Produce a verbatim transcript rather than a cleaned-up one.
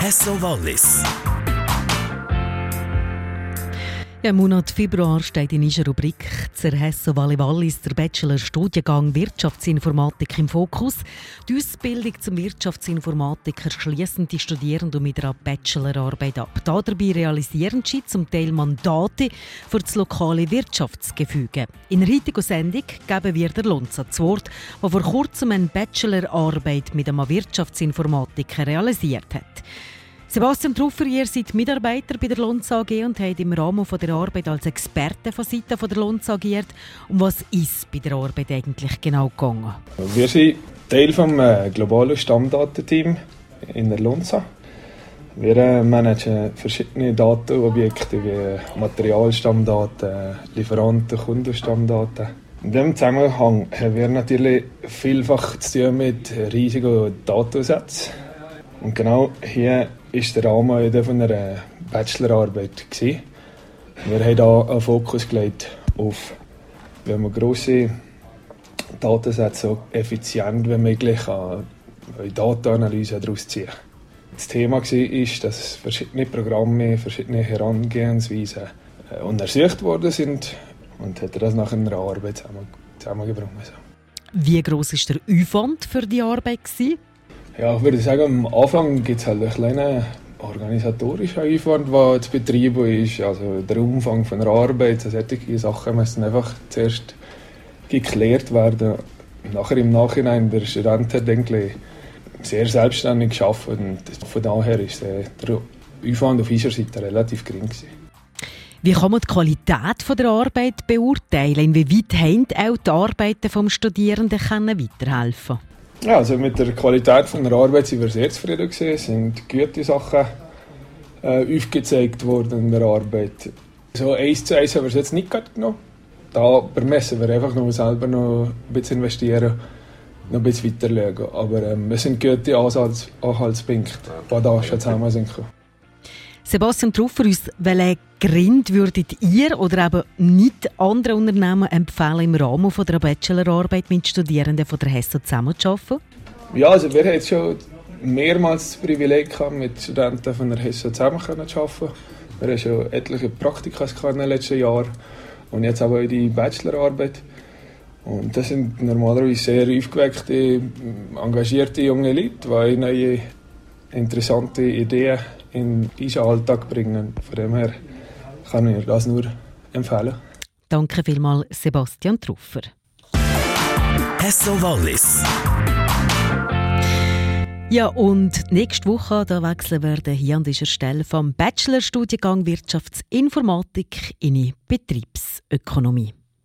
Hesso Wallis. Ja, im Monat Februar steht in unserer Rubrik zur Hesso Wallis der Bachelor-Studiengang Wirtschaftsinformatik im Fokus. Die Ausbildung zum Wirtschaftsinformatiker schließen die Studierenden mit einer Bachelorarbeit ab. Dabei realisieren sie zum Teil Mandate für das lokale Wirtschaftsgefüge. In der heutigen Sendung geben wir der Lonza zu Wort, der vor kurzem eine Bachelorarbeit mit einem Wirtschaftsinformatiker realisiert hat. Sebastian Truffer, ihr seid Mitarbeiter bei der Lonza A G und habt im Rahmen der Arbeit als Experte von Seiten der Lonza agiert. Um was ist bei der Arbeit eigentlich genau gegangen? Wir sind Teil des globalen Stammdatenteams in der Lonza. Wir managen verschiedene Datenobjekte wie Materialstammdaten, Lieferanten-, Kundenstammdaten. In diesem Zusammenhang haben wir natürlich vielfach zu tun mit riesigen Datensätzen. Und genau hier war der Rahmen von einer Bachelorarbeit. Wir haben hier einen Fokus gelegt auf, wenn man grosse Datensätze so effizient wie möglich eine Datenanalyse daraus ziehen. Das Thema war, dass verschiedene Programme, verschiedene Herangehensweisen untersucht worden sind und hat das nach einer Arbeit zusammengebracht. Wie gross war der Aufwand für die Arbeit? Ja, ich würde sagen, am Anfang gibt es halt einen kleinen organisatorischen Aufwand, der zu betreiben ist. Also der Umfang von der Arbeit, solche Sachen müssen einfach zuerst geklärt werden. Nachher im Nachhinein, der Student hat eigentlich sehr selbstständig gearbeitet und von daher ist der Aufwand auf unserer Seite relativ gering gewesen. Wie kann man die Qualität der Arbeit beurteilen? Inwieweit haben auch die Arbeiten des Studierenden weiterhelfen können? Ja, also mit der Qualität von der Arbeit sind wir sehr zufrieden gewesen. Es sind gute Sachen äh, aufgezeigt worden in der Arbeit. So eins zu eins haben wir es jetzt nicht genommen. Da bemessen wir einfach noch selber noch ein bisschen investieren, noch ein bisschen weiter schauen. Aber ähm, es sind gute Ansatz- Anhaltspunkte, die da schon zusammen sind. Sebastian Truffer, aus welchen Gründen würdet ihr oder eben nicht andere Unternehmen empfehlen, im Rahmen von der Bachelorarbeit mit Studierenden von der Hesso zusammenzuarbeiten? Ja, also wir haben jetzt schon mehrmals das Privileg gehabt, mit Studenten von der Hesso zusammen zu arbeiten. Wir haben schon etliche Praktika in den letzten Jahren und jetzt aber auch die Bachelorarbeit. Und das sind normalerweise sehr aufgeweckte, engagierte junge Leute, die neue, interessante Ideen in unseren Alltag bringen. Von dem her kann ich das nur empfehlen. Danke vielmals, Sebastian Truffer. Hesso Wallis. Ja, und nächste Woche da wechseln wir hier an dieser Stelle vom Bachelorstudiengang Wirtschaftsinformatik in die Betriebsökonomie.